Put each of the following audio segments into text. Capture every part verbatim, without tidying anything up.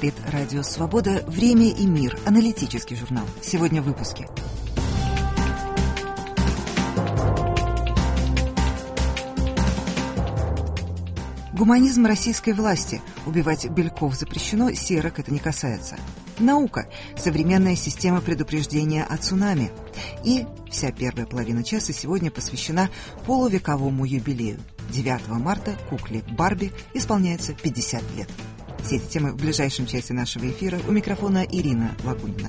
Говорит Радио Свобода. Время и мир. Аналитический журнал. Сегодня в выпуске. Гуманизм российской власти. Убивать бельков запрещено, серок это не касается. Наука. Современная система предупреждения о цунами. И вся первая половина часа сегодня посвящена полувековому юбилею. девятого марта кукле Барби исполняется пятьдесят лет. Все эти темы в ближайшем часе нашего эфира. У микрофона Ирина Лагунина.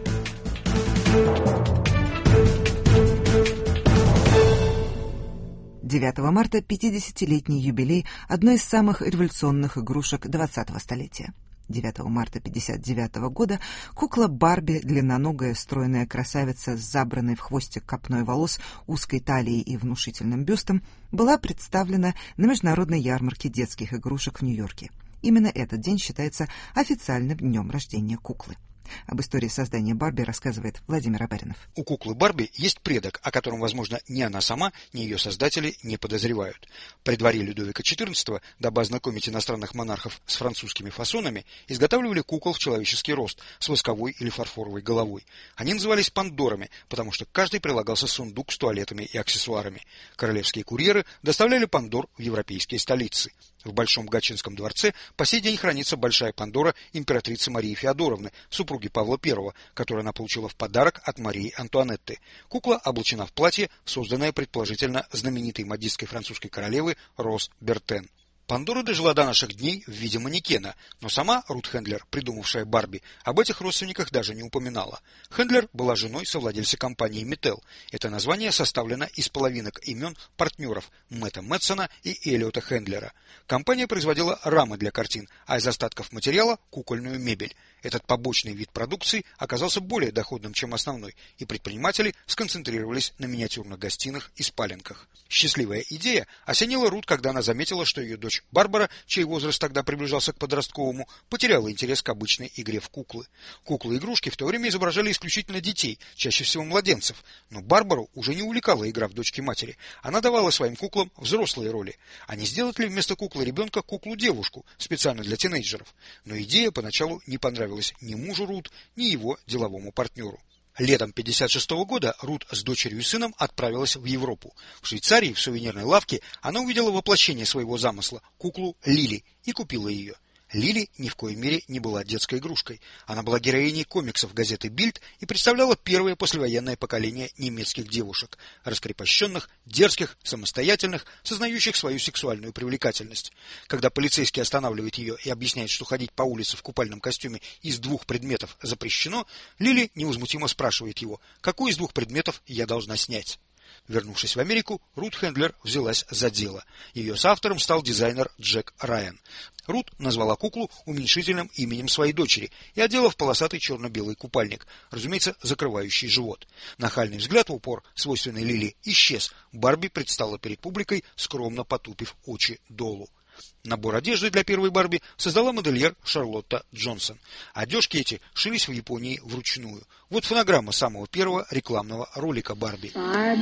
девятого марта – пятидесятилетний юбилей одной из самых революционных игрушек двадцатого столетия. девятого марта пятьдесят девятого года кукла Барби, длинноногая стройная красавица с забранной в хвостик копной волос, узкой талией и внушительным бюстом, была представлена на международной ярмарке детских игрушек в Нью-Йорке. Именно этот день считается официальным днем рождения куклы. Об истории создания Барби рассказывает Владимир Абаринов. У куклы Барби есть предок, о котором, возможно, ни она сама, ни ее создатели не подозревают. При дворе Людовика четырнадцатого, дабы ознакомить иностранных монархов с французскими фасонами, изготавливали кукол в человеческий рост с восковой или фарфоровой головой. Они назывались пандорами, потому что к каждой прилагался сундук с туалетами и аксессуарами. Королевские курьеры доставляли пандор в европейские столицы. В Большом Гатчинском дворце по сей день хранится большая пандора императрицы Марии Феодоровны, супруги Павла Первого, которую она получила в подарок от Марии Антуанетты. Кукла облачена в платье, созданное предположительно знаменитой модисткой французской королевы Роз Бертен. Пандора дожила до наших дней в виде манекена, но сама Рут Хендлер, придумавшая Барби, об этих родственниках даже не упоминала. Хендлер была женой совладельца компании Mattel. Это название составлено из половинок имен партнеров Мэтта Мэтсона и Эллиота Хендлера. Компания производила рамы для картин, а из остатков материала – кукольную мебель. Этот побочный вид продукции оказался более доходным, чем основной, и предприниматели сконцентрировались на миниатюрных гостиных и спаленках. Счастливая идея осенила Рут, когда она заметила, что ее дочь Барбара, чей возраст тогда приближался к подростковому, потеряла интерес к обычной игре в куклы. Куклы-игрушки в то время изображали исключительно детей, чаще всего младенцев, но Барбару уже не увлекала игра в дочки-матери. Она давала своим куклам взрослые роли. А не сделать ли вместо куклы ребенка куклу-девушку, специально для тинейджеров? Но идея поначалу не понравилась ни мужу Рут, ни его деловому партнеру. Летом пятьдесят шестого года Рут с дочерью и сыном отправилась в Европу. В Швейцарии, в сувенирной лавке, она увидела воплощение своего замысла – куклу Лили, и купила ее. Лили ни в коей мере не была детской игрушкой. Она была героиней комиксов газеты «Бильд» и представляла первое послевоенное поколение немецких девушек, раскрепощенных, дерзких, самостоятельных, сознающих свою сексуальную привлекательность. Когда полицейский останавливает ее и объясняет, что ходить по улице в купальном костюме из двух предметов запрещено, Лили невозмутимо спрашивает его, какой из двух предметов я должна снять. Вернувшись в Америку, Рут Хендлер взялась за дело. Ее соавтором стал дизайнер Джек Райан. Рут назвала куклу уменьшительным именем своей дочери и одела в полосатый черно-белый купальник, разумеется, закрывающий живот. Нахальный взгляд в упор, свойственный Лили, исчез. Барби предстала перед публикой, скромно потупив очи долу. Набор одежды для первой Барби создала модельер Шарлотта Джонсон. Одежки эти шились в Японии вручную. Вот фонограмма самого первого рекламного ролика Барби.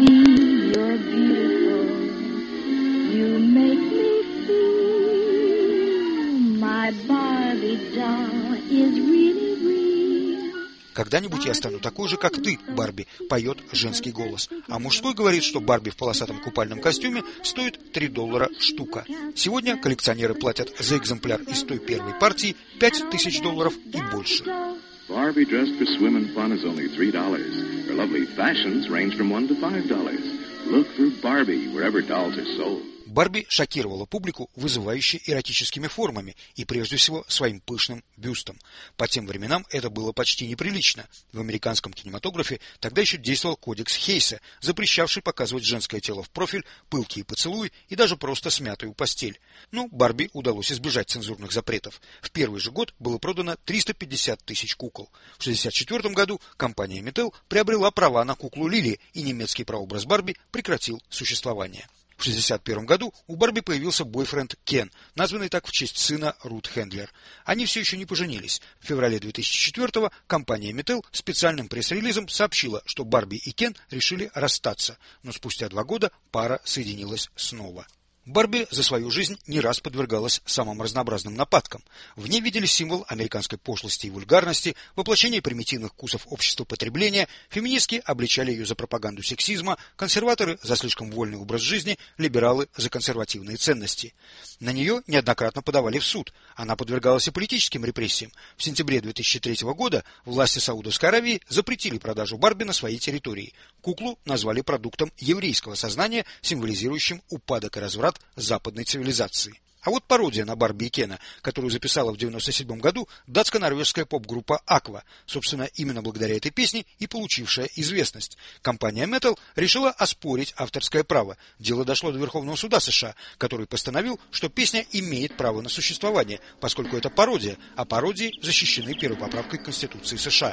«Когда-нибудь я стану такой же, как ты, Барби», — поет женский голос. А мужской говорит, что Барби в полосатом купальном костюме стоит три доллара штука. Сегодня коллекционеры платят за экземпляр из той первой партии пять тысяч долларов и больше. Barbie dressed for swim and fun is only three dollars. Her lovely fashions range from one to five dollars. Look for Barbie wherever dolls are sold. Барби шокировала публику вызывающе эротическими формами и прежде всего своим пышным бюстом. По тем временам это было почти неприлично. В американском кинематографе тогда еще действовал кодекс Хейса, запрещавший показывать женское тело в профиль, пылкие поцелуи и даже просто смятую постель. Но Барби удалось избежать цензурных запретов. В первый же год было продано триста пятьдесят тысяч кукол. В шестьдесят четвёртом году компания Mattel приобрела права на куклу Лили, и немецкий прообраз Барби прекратил существование. В шестьдесят первом году у Барби появился бойфренд Кен, названный так в честь сына Рут Хендлер. Они все еще не поженились. В феврале две тысячи четвёртого компания Mattel специальным пресс-релизом сообщила, что Барби и Кен решили расстаться, но спустя два года пара соединилась снова. Барби за свою жизнь не раз подвергалась самым разнообразным нападкам. В ней видели символ американской пошлости и вульгарности, воплощение примитивных вкусов общества потребления, феминистки обличали ее за пропаганду сексизма, консерваторы за слишком вольный образ жизни, либералы за консервативные ценности. На нее неоднократно подавали в суд. Она подвергалась и политическим репрессиям. В сентябре две тысячи третьего года власти Саудовской Аравии запретили продажу Барби на своей территории. Куклу назвали продуктом еврейского сознания, символизирующим упадок и разврат западной цивилизации. А вот пародия на Барби и Кена, которую записала в девяносто седьмом году датско-норвежская поп-группа Aqua, собственно, именно благодаря этой песне и получившая известность. Компания Mattel решила оспорить авторское право. Дело дошло до Верховного суда США, который постановил, что песня имеет право на существование, поскольку это пародия, а пародии защищены первой поправкой Конституции США.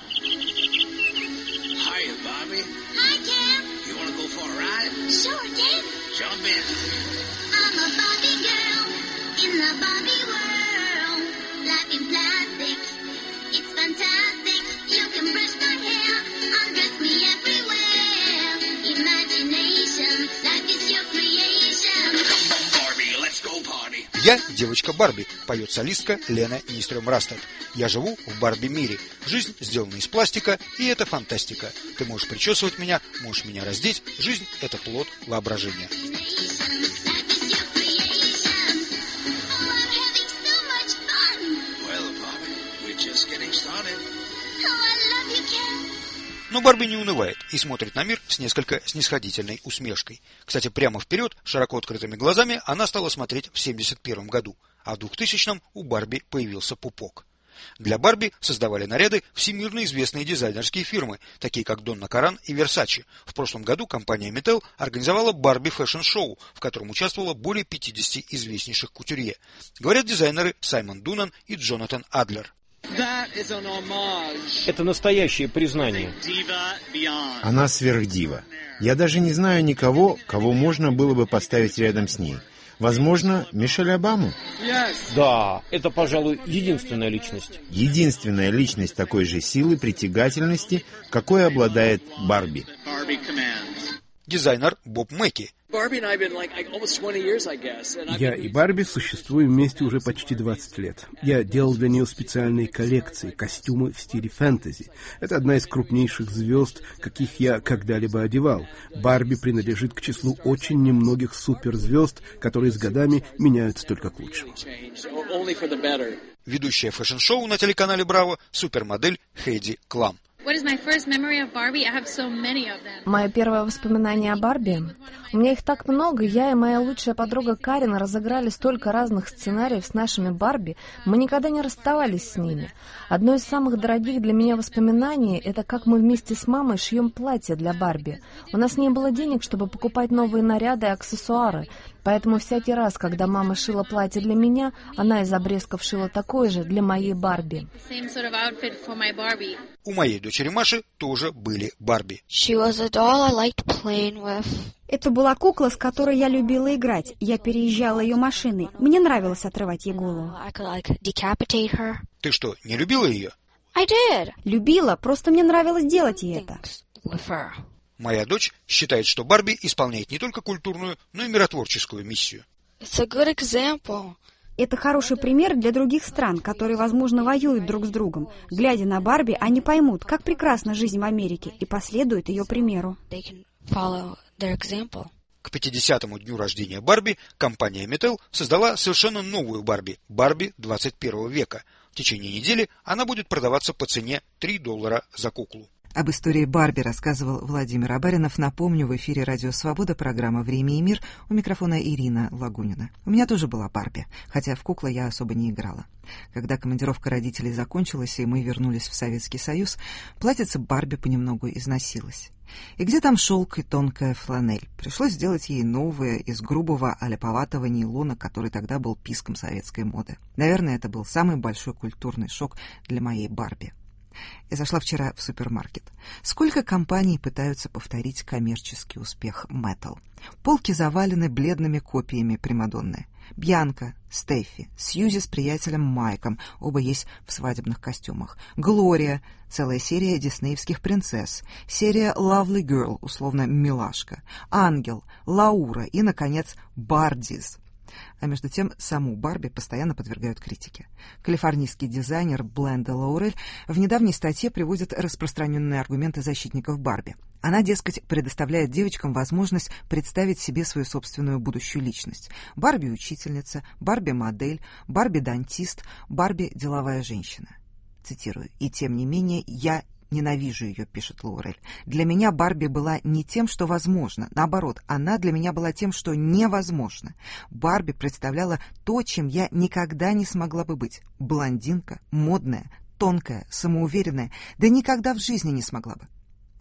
Hiya, Bobby. Hi, Ken. You want to go for a ride? Sure, Ken. Jump in. I'm a Barbie girl in the Barbie world. Life in plastic, it's fantastic. You can brush my hair, undress me everywhere. Imagination, life is your creation. Come on, Barbie, let's go party. Я девочка Барби, поет солистка Лена Нистрём-Растед. Я живу в Барби-мире. Жизнь сделана из пластика, и это фантастика. Ты можешь причесывать меня, можешь меня раздеть. Жизнь – это плод воображения. Но Барби не унывает и смотрит на мир с несколько снисходительной усмешкой. Кстати, прямо вперед, широко открытыми глазами, она стала смотреть в семьдесят первом году, а в двухтысячном у Барби появился пупок. Для Барби создавали наряды всемирно известные дизайнерские фирмы, такие как Донна Каран и Versace. В прошлом году компания Mattel организовала Барби фэшн-шоу, в котором участвовало более пятидесяти известнейших кутюрье. Говорят дизайнеры Саймон Дунан и Джонатан Адлер. Это настоящее признание. Она сверхдива. Я даже не знаю никого, кого можно было бы поставить рядом с ней. Возможно, Мишель Обаму? Да, это, пожалуй, единственная личность. Единственная личность такой же силы притягательности, какой обладает Барби. Дизайнер Боб Мэкки. Я и Барби существуем вместе уже почти двадцать лет. Я делал для нее специальные коллекции, костюмы в стиле фэнтези. Это одна из крупнейших звезд, каких я когда-либо одевал. Барби принадлежит к числу очень немногих суперзвезд, которые с годами меняются только к лучшему. Ведущая фэшн-шоу на телеканале Браво супермодель Хейди Клам. Мое первое воспоминание о Барби? У меня их так много, я и моя лучшая подруга Карин разыграли столько разных сценариев с нашими Барби, мы никогда не расставались с ними. Одно из самых дорогих для меня воспоминаний — это как мы вместе с мамой шьем платье для Барби. У нас не было денег, чтобы покупать новые наряды и аксессуары, поэтому всякий раз, когда мама шила платье для меня, она из обрезков шила такое же для моей Барби. У моей дочери Маши тоже были Барби. Это была кукла, с которой я любила играть. Я переезжала ее машиной. Мне нравилось отрывать ей голову. Ты что, не любила ее? Любила, просто мне нравилось делать ей это. Моя дочь считает, что Барби исполняет не только культурную, но и миротворческую миссию. Это хороший пример для других стран, которые, возможно, воюют друг с другом. Глядя на Барби, они поймут, как прекрасна жизнь в Америке, и последуют ее примеру. К пятидесятому дню рождения Барби компания Mattel создала совершенно новую Барби, Барби двадцать первого века. В течение недели она будет продаваться по цене три доллара за куклу. Об истории Барби рассказывал Владимир Абаринов. Напомню, в эфире «Радио Свобода» программа «Время и мир». У микрофона Ирина Лагунина. У меня тоже была Барби, хотя в куклы я особо не играла. Когда командировка родителей закончилась, и мы вернулись в Советский Союз, платьице Барби понемногу износилось. И где там шелк и тонкая фланель? Пришлось сделать ей новое из грубого аляповатого нейлона, который тогда был писком советской моды. Наверное, это был самый большой культурный шок для моей Барби. Я зашла вчера в супермаркет. Сколько компаний пытаются повторить коммерческий успех Mattel? Полки завалены бледными копиями примадонны. Бьянка, Стеффи, Сьюзи с приятелем Майком, оба есть в свадебных костюмах. Глория, целая серия диснеевских принцесс, серия Lovely Girl, условно Милашка, Ангел, Лаура и, наконец, Бардис. А между тем, саму Барби постоянно подвергают критике. Калифорнийский дизайнер Бленда Лоурель в недавней статье приводит распространенные аргументы защитников Барби. Она, дескать, предоставляет девочкам возможность представить себе свою собственную будущую личность. Барби-учительница, Барби-модель, Барби-дантист, Барби-деловая женщина. Цитирую. «И тем не менее, я ненавижу ее», — пишет Лоурель. «Для меня Барби была не тем, что возможно. Наоборот, она для меня была тем, что невозможно. Барби представляла то, чем я никогда не смогла бы быть. Блондинка, модная, тонкая, самоуверенная, да никогда в жизни не смогла бы».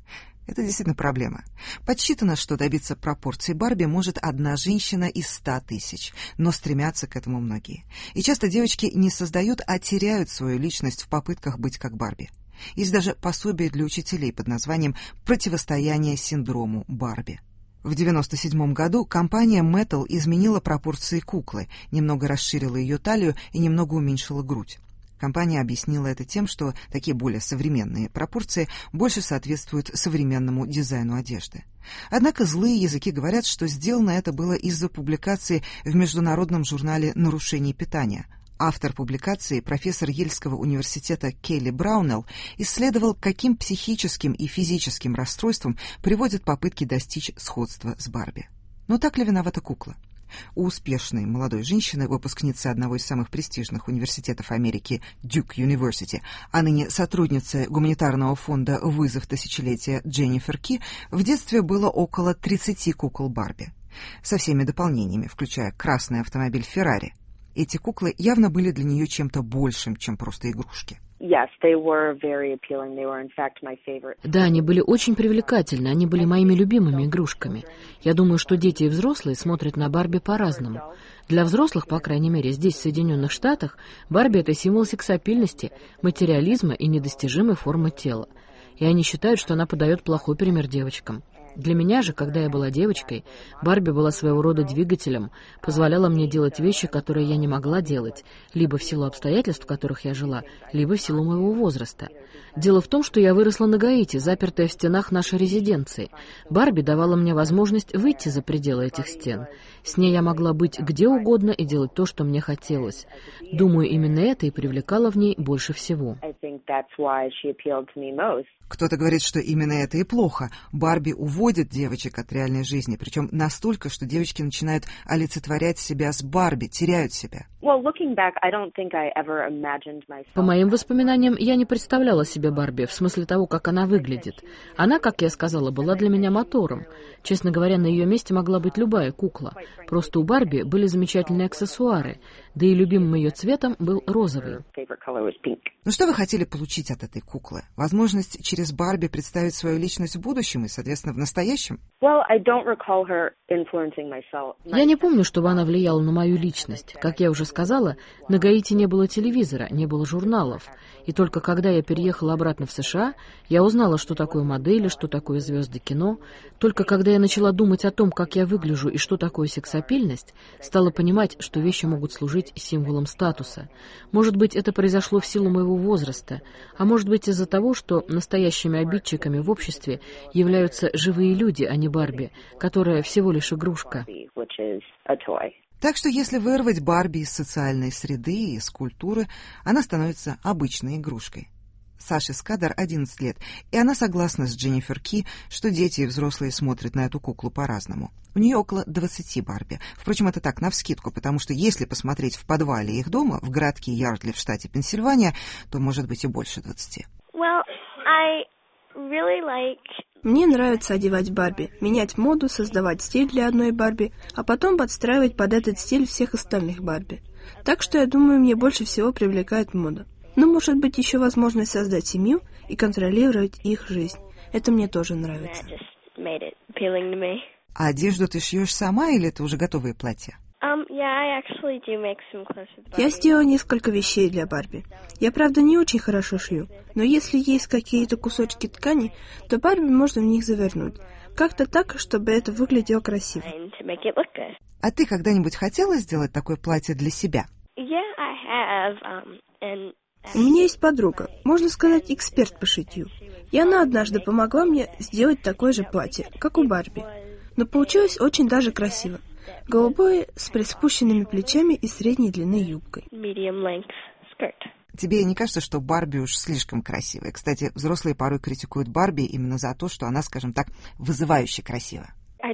Это действительно проблема. Подсчитано, что добиться пропорций Барби может одна женщина из ста тысяч, но стремятся к этому многие. И часто девочки не создают, а теряют свою личность в попытках быть как Барби. Есть даже пособие для учителей под названием «Противостояние синдрому Барби». В девяносто седьмом году компания Mattel изменила пропорции куклы, немного расширила ее талию и немного уменьшила грудь. Компания объяснила это тем, что такие более современные пропорции больше соответствуют современному дизайну одежды. Однако злые языки говорят, что сделано это было из-за публикации в международном журнале «Нарушение питания». Автор публикации, профессор Ельского университета Келли Браунелл, исследовал, каким психическим и физическим расстройствам приводят попытки достичь сходства с Барби. Но так ли виновата кукла? У успешной молодой женщины, выпускницы одного из самых престижных университетов Америки Duke University, а ныне сотрудницы гуманитарного фонда «Вызов тысячелетия» Дженнифер Ки, в детстве было около тридцати кукол Барби, со всеми дополнениями, включая красный автомобиль Феррари. Эти куклы явно были для нее чем-то большим, чем просто игрушки. Да, они были очень привлекательны, они были моими любимыми игрушками. Я думаю, что дети и взрослые смотрят на Барби по-разному. Для взрослых, по крайней мере, здесь, в Соединенных Штатах, Барби — это символ сексапильности, материализма и недостижимой формы тела. И они считают, что она подает плохой пример девочкам. Для меня же, когда я была девочкой, Барби была своего рода двигателем, позволяла мне делать вещи, которые я не могла делать, либо в силу обстоятельств, в которых я жила, либо в силу моего возраста. Дело в том, что я выросла на Гаити, запертая в стенах нашей резиденции. Барби давала мне возможность выйти за пределы этих стен. С ней я могла быть где угодно и делать то, что мне хотелось. Думаю, именно это и привлекало в ней больше всего. Кто-то говорит, что именно это и плохо. Барби уводит девочек от реальной жизни, причем настолько, что девочки начинают олицетворять себя с Барби, теряют себя. По моим воспоминаниям, я не представляла себе Барби в смысле того, как она выглядит. Она, как я сказала, была для меня мотором. Честно говоря, на ее месте могла быть любая кукла. Просто у Барби были замечательные аксессуары, да и любимым ее цветом был розовый. Ну что вы хотели получить от этой куклы? Возможность через Барби представить свою личность в будущем и, соответственно, в настоящем? Я не помню, чтобы она влияла на мою личность. Как я уже сказала, на Гаити не было телевизора, не было журналов. И только когда я переехала обратно в США, я узнала, что такое модели, что такое звезды кино. Только когда я начала думать о том, как я выгляжу и что такое сексапильность, стала понимать, что вещи могут служить символом статуса. Может быть, это произошло в силу моего возраста, а может быть из-за того, что настоящими обидчиками в обществе являются живые люди, а не Барби, которая всего лишь игрушка. Так что если вырвать Барби из социальной среды и из культуры, она становится обычной игрушкой. Саше Скадар одиннадцать лет, и она согласна с Дженнифер Ки, что дети и взрослые смотрят на эту куклу по-разному. У нее около двадцати Барби. Впрочем, это так, навскидку, потому что если посмотреть в подвале их дома, в городке Ярдли в штате Пенсильвания, то может быть и больше двадцати. Well, I really like... Мне нравится одевать Барби, менять моду, создавать стиль для одной Барби, а потом подстраивать под этот стиль всех остальных Барби. Так что, я думаю, мне больше всего привлекает мода. Но, может быть, еще возможность создать семью и контролировать их жизнь. Это мне тоже нравится. А одежду ты шьешь сама или это уже готовые платья? Um, Я сделала несколько вещей для Барби. Я, правда, не очень хорошо шью, но если есть какие-то кусочки ткани, то Барби можно в них завернуть. Как-то так, чтобы это выглядело красиво. А ты когда-нибудь хотела сделать такое платье для себя? У меня есть подруга, можно сказать, эксперт по шитью. И она однажды помогла мне сделать такое же платье, как у Барби. Но получилось очень даже красиво. Голубое, с приспущенными плечами и средней длины юбкой. Тебе не кажется, что Барби уж слишком красивая? Кстати, взрослые порой критикуют Барби именно за то, что она, скажем так, вызывающе красива.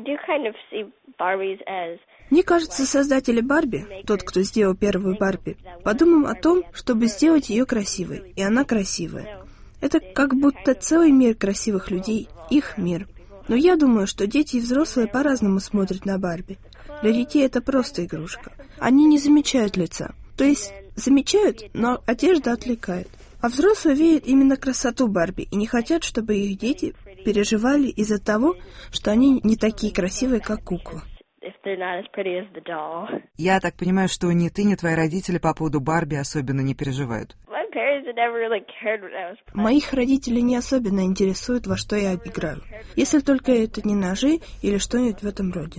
Мне кажется, создатели Барби, тот, кто сделал первую Барби, подумал о том, чтобы сделать ее красивой, и она красивая. Это как будто целый мир красивых людей, их мир. Но я думаю, что дети и взрослые по-разному смотрят на Барби. Для детей это просто игрушка. Они не замечают лица. То есть замечают, но одежда отвлекает. А взрослые видят именно красоту Барби и не хотят, чтобы их дети переживали из-за того, что они не такие красивые, как кукла. Я так понимаю, что ни ты, ни твои родители по поводу Барби особенно не переживают. Моих родителей не особенно интересует, во что я играю. Если только это не ножи или что-нибудь в этом роде.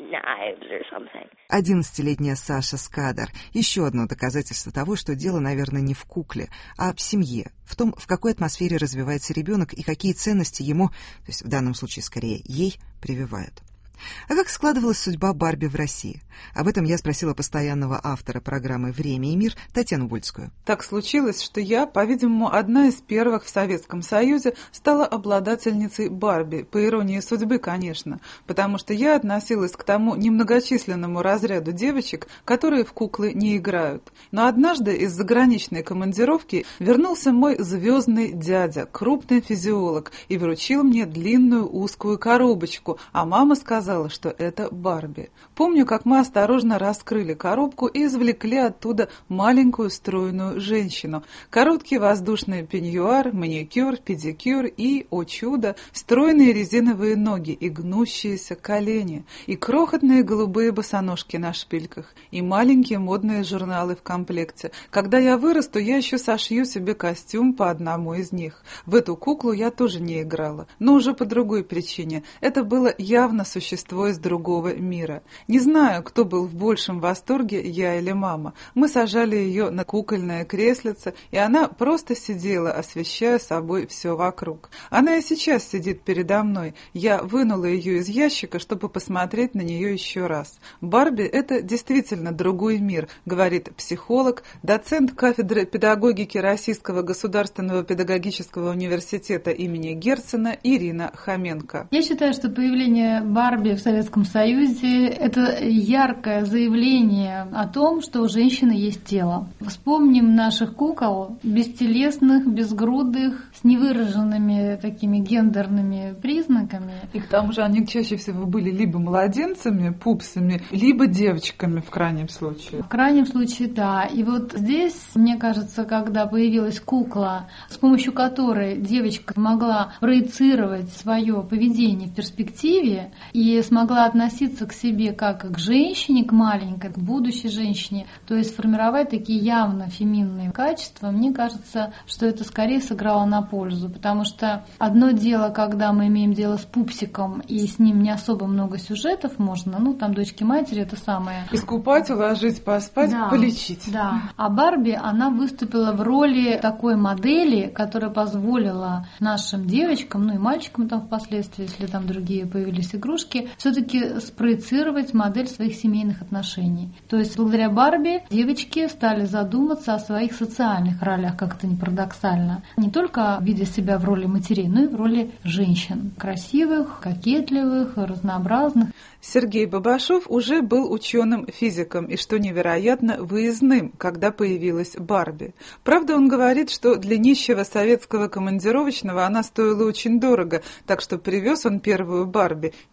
Одиннадцатилетняя Саша Скадар. Еще одно доказательство того, что дело, наверное, не в кукле, а в семье, в том, в какой атмосфере развивается ребенок и какие ценности ему, то есть в данном случае скорее ей, прививают. А как складывалась судьба Барби в России? Об этом я спросила постоянного автора программы «Время и мир» Татьяну Вольскую. Так случилось, что я, по-видимому, одна из первых в Советском Союзе стала обладательницей Барби, по иронии судьбы, конечно, потому что я относилась к тому немногочисленному разряду девочек, которые в куклы не играют. Но однажды из заграничной командировки вернулся мой звездный дядя, крупный физиолог, и вручил мне длинную узкую коробочку, а мама сказала, что это Барби. Помню, как мы осторожно раскрыли коробку и извлекли оттуда маленькую стройную женщину. Короткий воздушный пеньюар, маникюр, педикюр и, о чудо, стройные резиновые ноги и гнущиеся колени, и крохотные голубые босоножки на шпильках, и маленькие модные журналы в комплекте. Когда я вырасту, я еще сошью себе костюм по одному из них. В эту куклу я тоже не играла, но уже по другой причине. Это было явно существенно существо из другого мира. Не знаю, кто был в большем восторге, я или мама. Мы сажали ее на кукольное креслице, и она просто сидела, освещая собой все вокруг. Она и сейчас сидит передо мной. Я вынула ее из ящика, чтобы посмотреть на нее еще раз. Барби — это действительно другой мир, говорит психолог, доцент кафедры педагогики Российского государственного педагогического университета имени Герцена Ирина Хоменко. Я считаю, что появление Барби в Советском Союзе — это яркое заявление о том, что у женщины есть тело. Вспомним наших кукол, бестелесных, безгрудых, с невыраженными такими гендерными признаками. И к тому же они чаще всего были либо младенцами, пупсами, либо девочками в крайнем случае. В крайнем случае, да. И вот здесь, мне кажется, когда появилась кукла, с помощью которой девочка могла проецировать свое поведение в перспективе и смогла относиться к себе как к женщине, к маленькой, к будущей женщине, то есть сформировать такие явно феминные качества, мне кажется, что это скорее сыграло на пользу, потому что одно дело, когда мы имеем дело с пупсиком, и с ним не особо много сюжетов можно, ну, там дочки матери, это самое. Искупать, уложить, поспать, да, полечить. Да. А Барби, она выступила в роли такой модели, которая позволила нашим девочкам, ну и мальчикам там впоследствии, если там другие появились игрушки, все-таки спроецировать модель своих семейных отношений. То есть благодаря Барби девочки стали задуматься о своих социальных ролях, как это ни парадоксально. Не только видя себя в роли матерей, но и в роли женщин. Красивых, кокетливых, разнообразных. Сергей Бабашов уже был ученым-физиком и, что невероятно, выездным, когда появилась Барби. Правда, он говорит, что для нищего советского командировочного она стоила очень дорого, так что привез он первую Барби не дочери,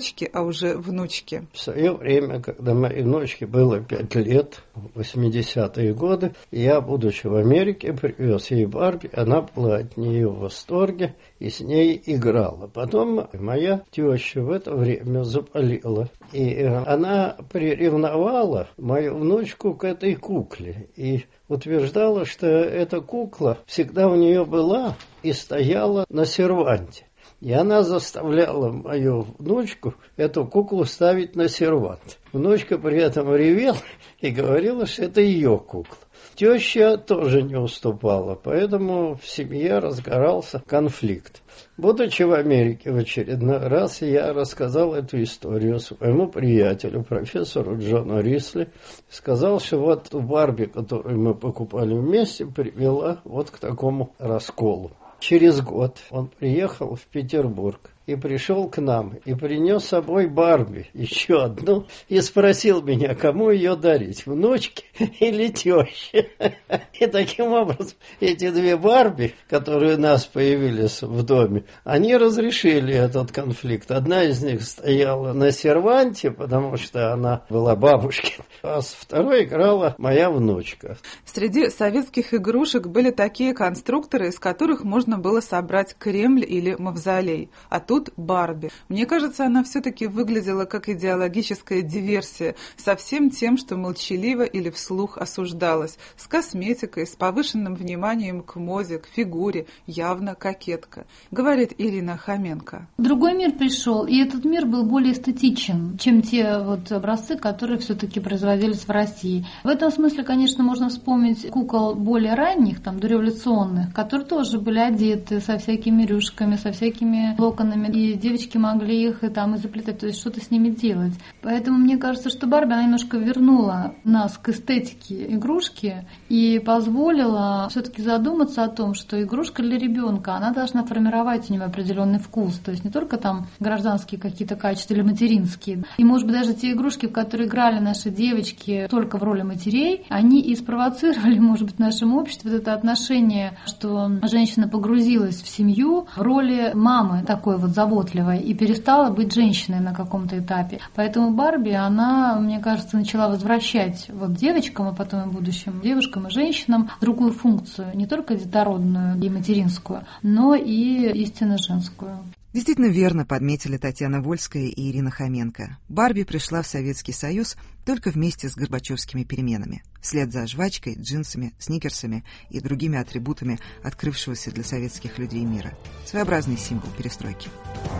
внучки, а уже внучки. В свое время, когда моей внучке было пять лет, в восьмидесятые годы, я, будучи в Америке, привез ей Барби, она была от нее в восторге и с ней играла. Потом моя теща в это время заболела, и она приревновала мою внучку к этой кукле и утверждала, что эта кукла всегда у нее была и стояла на серванте. И она заставляла мою внучку эту куклу ставить на сервант. Внучка при этом ревела и говорила, что это ее кукла. Теща тоже не уступала, поэтому в семье разгорался конфликт. Будучи в Америке в очередной раз, я рассказал эту историю своему приятелю, профессору Джону Рисли. Сказал, что вот Барби, которую мы покупали вместе, привела вот к такому расколу. Через год он приехал в Петербург и пришел к нам, и принес с собой Барби, еще одну, и спросил меня, кому ее дарить, внучке или теще. И таким образом эти две Барби, которые у нас появились в доме, они разрешили этот конфликт. Одна из них стояла на серванте, потому что она была бабушкин, а с второй играла моя внучка. Среди советских игрушек были такие конструкторы, из которых можно было собрать Кремль или мавзолей. А тут Барби. Мне кажется, она все-таки выглядела как идеологическая диверсия со всем тем, что молчаливо или вслух осуждалось, с косметикой, с повышенным вниманием к моде, к фигуре, явно кокетка, говорит Ирина Хоменко. Другой мир пришел, и этот мир был более эстетичен, чем те вот образцы, которые все-таки производились в России. В этом смысле, конечно, можно вспомнить кукол более ранних, там, дореволюционных, которые тоже были одеты со всякими рюшками, со всякими локонами, и девочки могли их и там и заплетать, то есть что-то с ними делать. Поэтому мне кажется, что Барби, она немножко вернула нас к эстетике игрушки и позволила все-таки задуматься о том, что игрушка для ребенка, она должна формировать у него определенный вкус, то есть не только там гражданские какие-то качества или материнские. И, может быть, даже те игрушки, в которые играли наши девочки только в роли матерей, они и спровоцировали, может быть, в нашем обществе вот это отношение, что женщина погрузилась в семью в роли мамы, такой вот заботливой, и перестала быть женщиной на каком-то этапе. Поэтому Барби, она, мне кажется, начала возвращать вот девочкам, а потом и будущим девушкам и женщинам другую функцию, не только детородную и материнскую, но и истинно женскую. Действительно верно подметили Татьяна Вольская и Ирина Хоменко. Барби пришла в Советский Союз только вместе с горбачевскими переменами, вслед за жвачкой, джинсами, сникерсами и другими атрибутами открывшегося для советских людей мира. Своеобразный символ перестройки.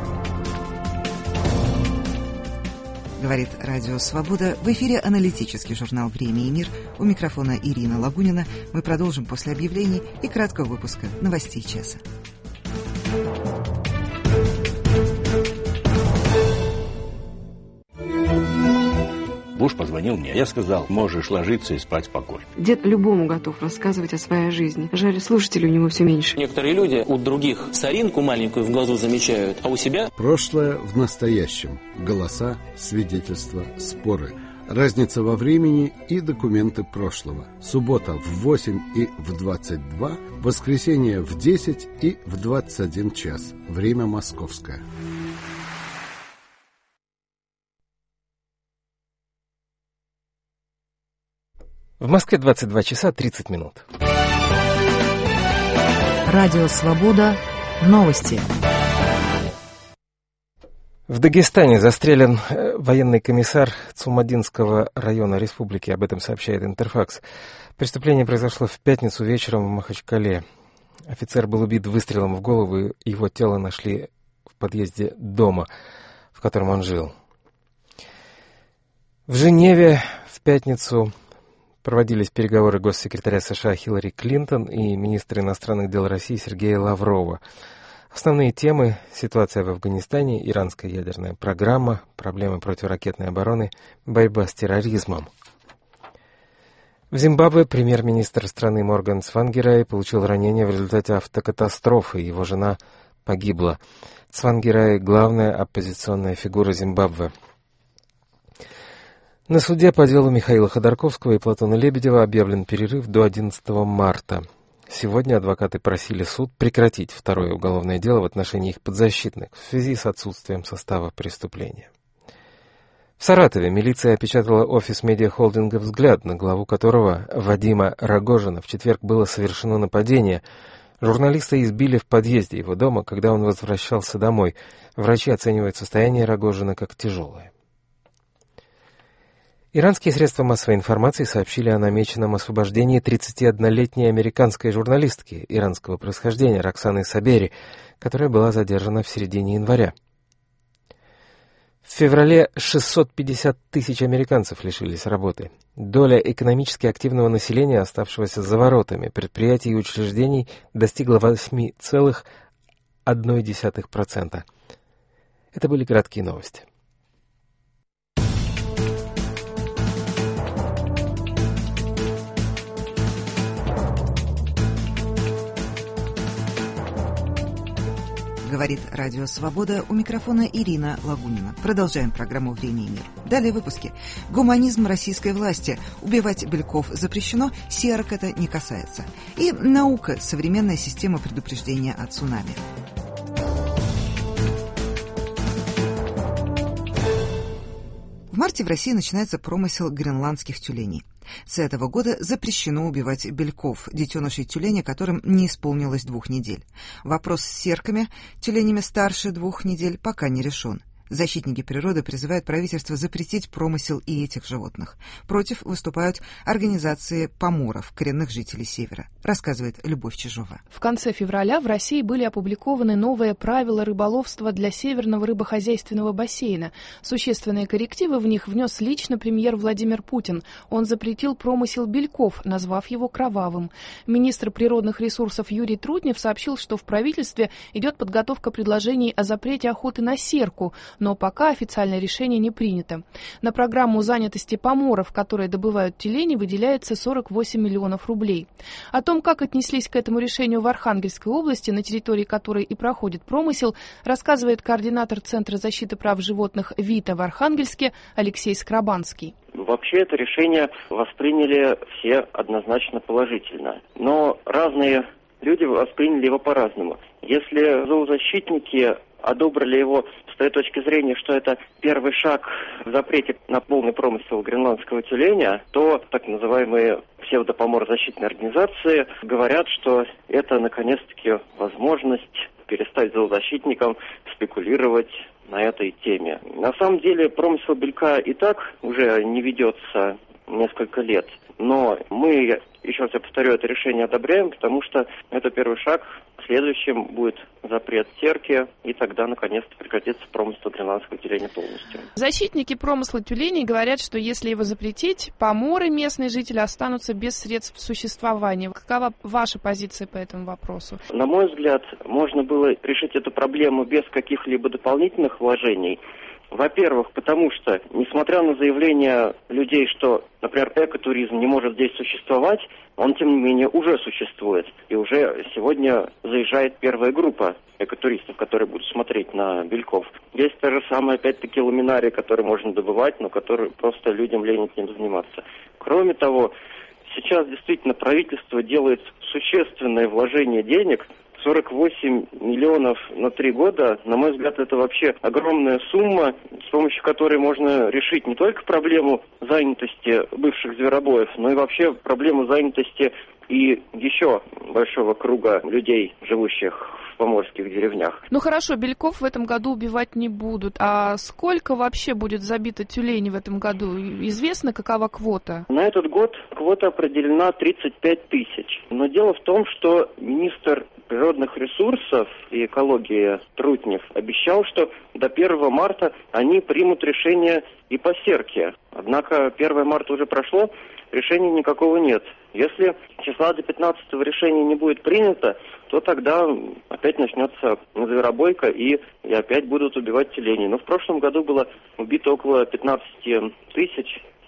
Говорит Радио Свобода. В эфире аналитический журнал «Время и мир». У микрофона Ирина Лагунина. Мы продолжим после объявлений и краткого выпуска новостей часа. Буш позвонил мне. Я сказал, можешь ложиться и спать спокойно. Дед любому готов рассказывать о своей жизни. Жаль, слушателей у него все меньше. Некоторые люди у других соринку маленькую в глазу замечают, а у себя... Прошлое в настоящем. Голоса, свидетельства, споры. Разница во времени и документы прошлого. Суббота в восемь и в двадцать два, воскресенье в десять и в двадцать один час. Время московское. В Москве двадцать два часа тридцать минут. Радио «Свобода». Новости. В Дагестане застрелен военный комиссар Цумадинского района республики. Об этом сообщает Интерфакс. Преступление произошло в пятницу вечером в Махачкале. Офицер был убит выстрелом в голову, и его тело нашли в подъезде дома, в котором он жил. В Женеве в пятницу проводились переговоры госсекретаря США Хиллари Клинтон и министра иностранных дел России Сергея Лаврова. Основные темы – ситуация в Афганистане, иранская ядерная программа, проблемы противоракетной обороны, борьба с терроризмом. В Зимбабве премьер-министр страны Морган Цвангирай получил ранение в результате автокатастрофы, его жена погибла. Цвангирай – главная оппозиционная фигура Зимбабве. На суде по делу Михаила Ходорковского и Платона Лебедева объявлен перерыв до одиннадцатого марта. Сегодня адвокаты просили суд прекратить второе уголовное дело в отношении их подзащитных в связи с отсутствием состава преступления. В Саратове милиция опечатала офис медиахолдинга «Взгляд», на главу которого, Вадима Рогожина, в четверг было совершено нападение. Журналиста избили в подъезде его дома, когда он возвращался домой. Врачи оценивают состояние Рогожина как тяжелое. Иранские средства массовой информации сообщили о намеченном освобождении тридцатиоднолетней американской журналистки иранского происхождения Роксаны Сабери, которая была задержана в середине января. В феврале шестьсот пятьдесят тысяч американцев лишились работы. Доля экономически активного населения, оставшегося за воротами предприятий и учреждений, достигла восемь целых одна десятая процента. Это были краткие новости. Говорит Радио Свобода, у микрофона Ирина Лагунина. Продолжаем программу «Время и мир». Далее выпуски. Гуманизм российской власти. Убивать бельков запрещено, серок это не касается. И наука. Современная система предупреждения о цунами. В марте в России начинается промысел гренландских тюленей. С этого года запрещено убивать бельков, детенышей тюленя, которым не исполнилось двух недель. Вопрос с серками, тюленями старше двух недель, пока не решен. Защитники природы призывают правительство запретить промысел и этих животных. Против выступают организации поморов, коренных жителей Севера, рассказывает Любовь Чижова. В конце февраля в России были опубликованы новые правила рыболовства для Северного рыбохозяйственного бассейна. Существенные коррективы в них внес лично премьер Владимир Путин. Он запретил промысел бельков, назвав его кровавым. Министр природных ресурсов Юрий Трутнев сообщил, что в правительстве идет подготовка предложений о запрете охоты на серку, но пока официальное решение не принято. На программу занятости поморов, которые добывают тюлени, выделяется сорок восемь миллионов рублей. О том, как отнеслись к этому решению в Архангельской области, на территории которой и проходит промысел, рассказывает координатор Центра защиты прав животных ВИТА в Архангельске Алексей Скрабанский. Вообще это решение восприняли все однозначно положительно, но разные люди восприняли его по-разному. Если зоозащитники одобрили его с той точки зрения, что это первый шаг в запрете на полный промысел гренландского тюленя, то так называемые псевдопоморозащитные организации говорят, что это наконец-таки возможность перестать зоозащитникам спекулировать на этой теме. На самом деле промысел белька и так уже не ведется несколько лет, но мы, еще раз я повторю, это решение одобряем, потому что это первый шаг. Следующим будет запрет серки, и тогда, наконец-то, прекратится промысел гренландского тюленя полностью. Защитники промысла тюленей говорят, что если его запретить, поморы местные жители останутся без средств существования. Какова ваша позиция по этому вопросу? На мой взгляд, можно было решить эту проблему без каких-либо дополнительных вложений. Во-первых, потому что, несмотря на заявления людей, что, например, экотуризм не может здесь существовать, он, тем не менее, уже существует. И уже сегодня заезжает первая группа экотуристов, которые будут смотреть на бельков. Есть та же самая, опять-таки, ламинария, которую можно добывать, но которую просто людям лень этим заниматься. Кроме того, сейчас действительно правительство делает существенное вложение денег. сорок восемь миллионов на три года, на мой взгляд, это вообще огромная сумма, с помощью которой можно решить не только проблему занятости бывших зверобоев, но и вообще проблему занятости и еще большого круга людей, живущих в поморских деревнях. Ну хорошо, бельков в этом году убивать не будут. А сколько вообще будет забито тюленей в этом году? Известно, какова квота? На этот год квота определена тридцать пять тысяч. Но дело в том, что министр природных ресурсов и экологии Трутнев обещал, что до первого марта они примут решение и по серке. Однако первое марта уже прошло, решения никакого нет. Если числа до пятнадцатого решения не будет принято, то тогда опять начнется зверобойка и, и опять будут убивать тюленей. Но в прошлом году было убито около пятнадцать тысяч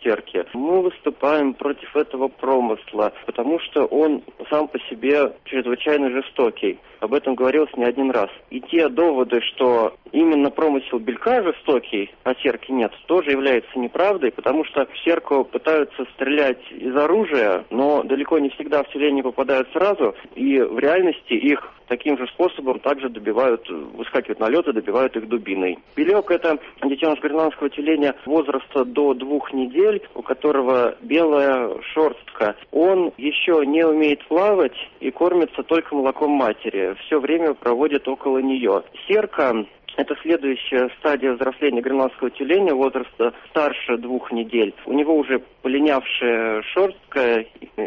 серки. Мы выступаем против этого промысла, потому что он сам по себе чрезвычайно жестокий. Об этом говорилось не один раз. И те доводы, что именно промысел белька жестокий, а серки нет, тоже является неправдой, потому что в серку пытаются стрелять из оружия, но далеко не всегда в тюлени попадают сразу, и в реальности их таким же способом также добивают, выскакивают на лед и добивают их дубиной. Белек – это детеныш гренландского тюленя возраста до двух недель, у которого белая шерстка. Он еще не умеет плавать и кормится только молоком матери. Все время проводит около нее. Серка – это следующая стадия взросления гренландского тюленя возраста старше двух недель. У него уже полинявшая шерстка,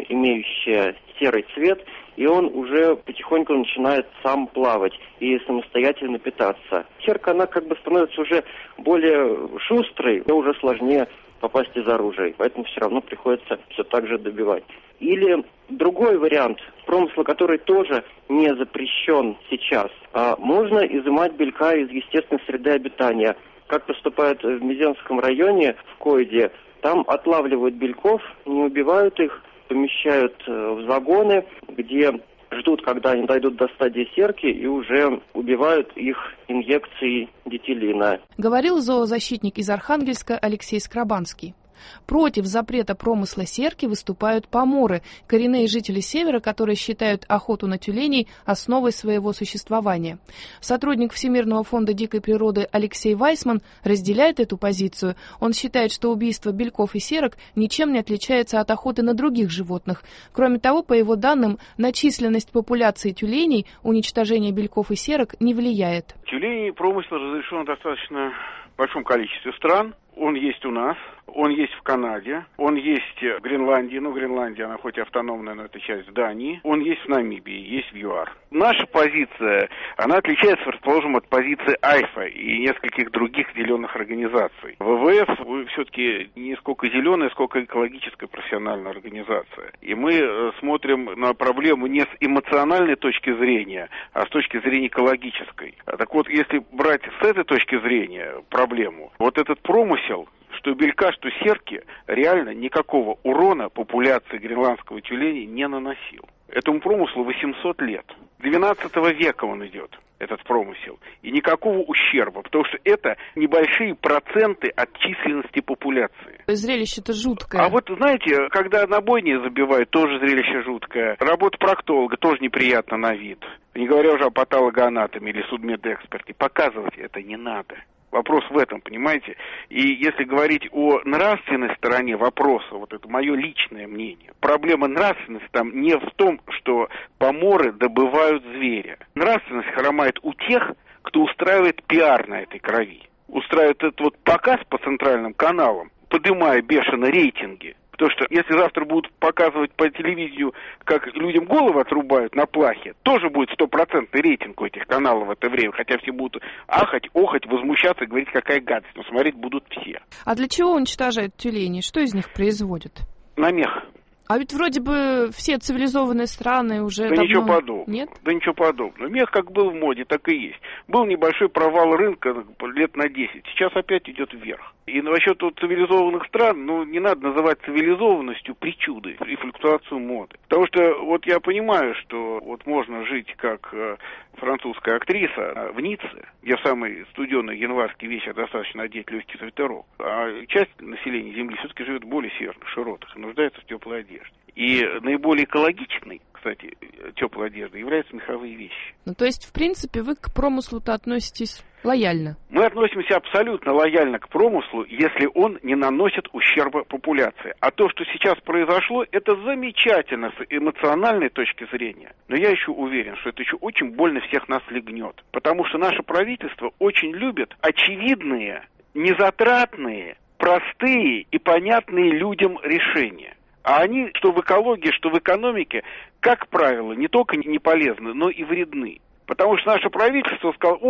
имеющая серый цвет, и он уже потихоньку начинает сам плавать и самостоятельно питаться. Серка, она как бы становится уже более шустрой, но уже сложнее попасть из оружия, поэтому все равно приходится все так же добивать. Или другой вариант промысла, который тоже не запрещен сейчас. А можно изымать белька из естественной среды обитания. Как поступают в Мезенском районе, в Койде, там отлавливают бельков, не убивают их, помещают в загоны, где ждут, когда они дойдут до стадии серки, и уже убивают их инъекцией дитилина. Говорил зоозащитник из Архангельска Алексей Скрабанский. Против запрета промысла серки выступают поморы, коренные жители Севера, которые считают охоту на тюленей основой своего существования. Сотрудник Всемирного фонда дикой природы Алексей Вайсман разделяет эту позицию. Он считает, что убийство бельков и серок ничем не отличается от охоты на других животных. Кроме того, по его данным, на численность популяции тюленей уничтожение бельков и серок не влияет. Тюленей промысел разрешен в достаточно большом количестве стран. Он есть у нас, он есть в Канаде, он есть в Гренландии, ну, Гренландия, она хоть и автономная, но это часть Дании, он есть в Намибии, есть в ЮАР. Наша позиция, она отличается, расположим, от позиции АЙФа и нескольких других зеленых организаций. ВВФ все-таки не сколько зеленая, сколько экологическая профессиональная организация. И мы смотрим на проблему не с эмоциональной точки зрения, а с точки зрения экологической. Так вот, если брать с этой точки зрения проблему, вот этот промысел, что белька, что серки, реально никакого урона популяции гренландского тюленя не наносил. Этому промыслу восемьсот лет. двенадцатого века он идет, этот промысел. И никакого ущерба, потому что это небольшие проценты от численности популяции. Зрелище-то жуткое. А вот, знаете, когда на бойне забивают, тоже зрелище жуткое. Работа проктолога тоже неприятна на вид. Не говоря уже о патологоанатоме или судмедэксперте. Показывать это не надо. Вопрос в этом, понимаете? И если говорить о нравственной стороне вопроса, вот это мое личное мнение, проблема нравственности там не в том, что поморы добывают зверя. Нравственность хромает у тех, кто устраивает пиар на этой крови. Устраивает этот вот показ по центральным каналам, поднимая бешено рейтинги. Потому что если завтра будут показывать по телевидению, как людям головы отрубают на плахе, тоже будет стопроцентный рейтинг у этих каналов в это время. Хотя все будут ахать, охать, возмущаться и говорить, какая гадость. Но смотреть будут все. А для чего уничтожают тюленей? Что из них производят? На мех. А ведь вроде бы все цивилизованные страны уже да давно... ничего подобного. Нет? Да ничего подобного. Мех как был в моде, так и есть. Был небольшой провал рынка лет на десять. Сейчас опять идет вверх. И насчет вот цивилизованных стран, ну, не надо называть цивилизованностью причуды и флуктуацию моды. Потому что вот я понимаю, что вот можно жить как э, французская актриса в Ницце, где в самый студеный январский вечер достаточно одеть легкий свитерок. А часть населения Земли все-таки живет в более северных широтах и нуждается в теплой одежде. И наиболее экологичной, кстати, теплой одеждой являются меховые вещи. Ну, то есть, в принципе, вы к промыслу-то относитесь лояльно? Мы относимся абсолютно лояльно к промыслу, если он не наносит ущерба популяции. А то, что сейчас произошло, это замечательно с эмоциональной точки зрения. Но я еще уверен, что это еще очень больно всех нас легнет. Потому что наше правительство очень любит очевидные, незатратные, простые и понятные людям решения. А они, что в экологии, что в экономике, как правило, не только не полезны, но и вредны. Потому что наше правительство сказало: о,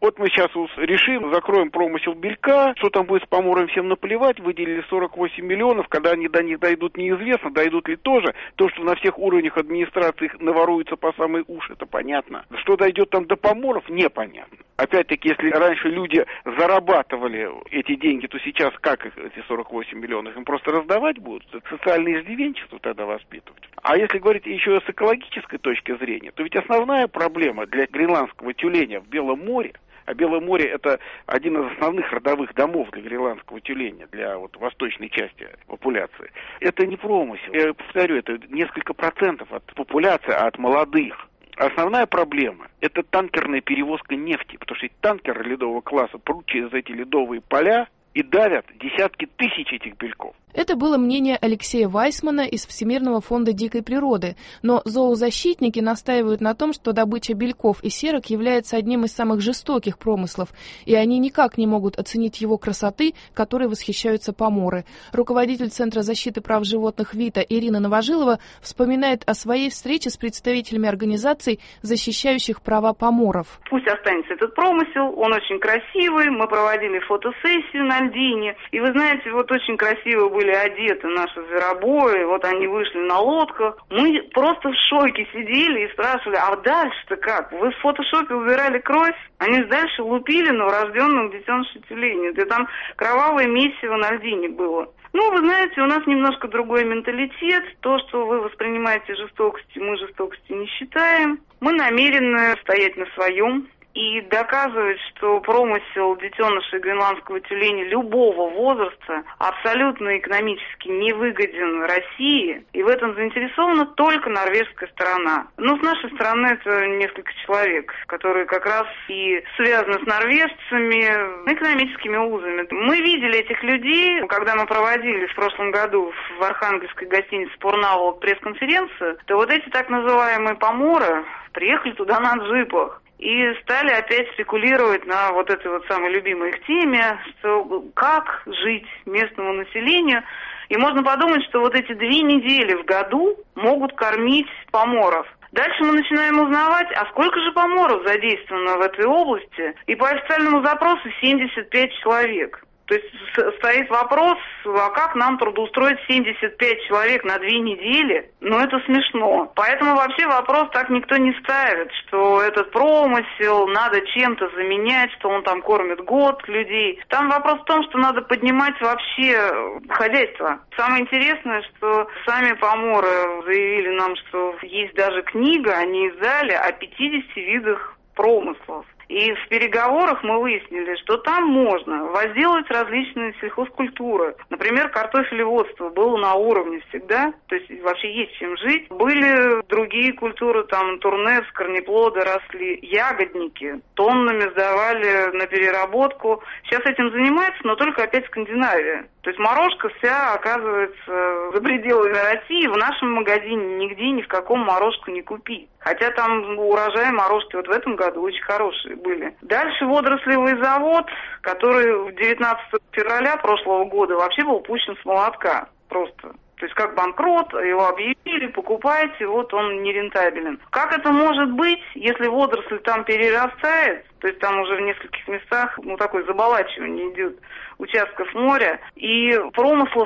Вот мы сейчас решим, закроем промысел белька, что там будет с помором, всем наплевать, выделили сорок восемь миллионов, когда они до них дойдут, неизвестно, дойдут ли тоже. То, что на всех уровнях администрации наворуются по самые уши, это понятно. Что дойдет там до поморов, непонятно. Опять-таки, если раньше люди зарабатывали эти деньги, то сейчас как их, эти сорок восемь миллионов, им просто раздавать будут? Социальное иждивенчество тогда воспитывать. А если говорить еще с экологической точки зрения, то ведь основная проблема для гренландского тюленя в Белом море, а Белое море — это один из основных родовых домов для гренландского тюленя, для вот восточной части популяции. Это не промысел. Я повторю, это несколько процентов от популяции, а от молодых. Основная проблема – это танкерная перевозка нефти, потому что танкеры ледового класса прут через эти ледовые поля и давят десятки тысяч этих бельков. Это было мнение Алексея Вайсмана из Всемирного фонда дикой природы, но зоозащитники настаивают на том, что добыча бельков и серок является одним из самых жестоких промыслов, и они никак не могут оценить его красоты, которой восхищаются поморы. Руководитель Центра защиты прав животных ВИТА Ирина Новожилова вспоминает о своей встрече с представителями организаций, защищающих права поморов. Пусть останется этот промысел, он очень красивый, мы проводили фотосессию на льдине, и вы знаете, вот очень красиво были были одеты наши зверобои, вот они вышли на лодках. Мы просто в шоке сидели и спрашивали, а дальше-то как? Вы в фотошопе убирали кровь? Они дальше лупили новорожденным детенышем тюленя. Да там кровавое месиво на льдине было. Ну, вы знаете, у нас немножко другой менталитет. То, что вы воспринимаете жестокостью, мы жестокостью не считаем. Мы намерены стоять на своем и доказывать, что промысел детенышей гренландского тюленя любого возраста абсолютно экономически невыгоден России, и в этом заинтересована только норвежская сторона. Ну, с нашей стороны это несколько человек, которые как раз и связаны с норвежцами экономическими узами. Мы видели этих людей, когда мы проводили в прошлом году в архангельской гостинице «Пурнавол» пресс-конференцию, то вот эти так называемые поморы приехали туда на джипах. И стали опять спекулировать на вот этой вот самой любимой их теме, что как жить местному населению. И можно подумать, что вот эти две недели в году могут кормить поморов. Дальше мы начинаем узнавать, а сколько же поморов задействовано в этой области. И по официальному запросу семьдесят пять человек. То есть стоит вопрос, а как нам трудоустроить семьдесят пять человек на две недели? Ну, это смешно. Поэтому вообще вопрос так никто не ставит, что этот промысел надо чем-то заменять, что он там кормит год людей. Там вопрос в том, что надо поднимать вообще хозяйство. Самое интересное, что сами поморы заявили нам, что есть даже книга, они издали о пятидесяти видах промыслов. И в переговорах мы выяснили, что там можно возделывать различные сельхозкультуры. Например, картофелеводство было на уровне всегда, то есть вообще есть чем жить. Были другие культуры, там турнепс, корнеплоды росли, ягодники тоннами сдавали на переработку. Сейчас этим занимается, но только опять Скандинавия. То есть морожка вся оказывается за пределами России. В нашем магазине нигде ни в каком морожку не купить. Хотя там урожай морожки вот в этом году очень хорошие были. Дальше водорослевый завод, который девятнадцатого февраля прошлого года вообще был пущен с молотка. Просто. То есть как банкрот, его объявили, покупайте, вот он нерентабелен. Как это может быть, если водоросль там перерастает, то есть там уже в нескольких местах ну такое заболачивание идет участков моря, и промыслов,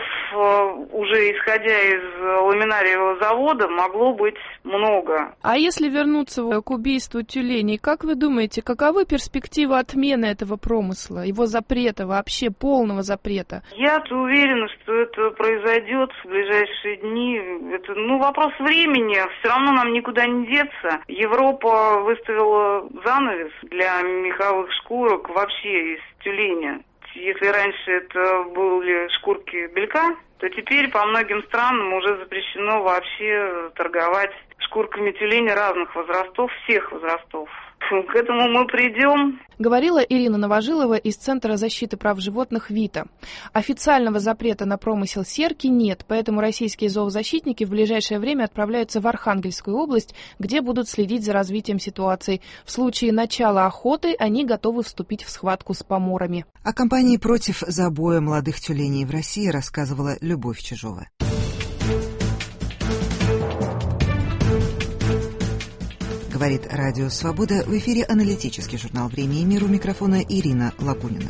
уже исходя из ламинариевого завода, могло быть много. А если вернуться к убийству тюленей, как вы думаете, каковы перспективы отмены этого промысла, его запрета, вообще полного запрета? Я уверена, что это произойдет в ближайшие дни. Это, ну, вопрос времени, все равно нам никуда не деться. Европа выставила занавес для меховых шкурок вообще из тюленя. Если раньше это были шкурки белька, то теперь по многим странам уже запрещено вообще торговать шкурками тюленя разных возрастов, всех возрастов. К этому мы придем. Говорила Ирина Новожилова из Центра защиты прав животных ВИТА. Официального запрета на промысел серки нет, поэтому российские зоозащитники в ближайшее время отправляются в Архангельскую область, где будут следить за развитием ситуации. В случае начала охоты они готовы вступить в схватку с поморами. О кампании против забоя молодых тюленей в России рассказывала Любовь Чижова. Говорит Радио Свобода. В эфире аналитический журнал «Время и мир». У микрофона Ирина Лапунина.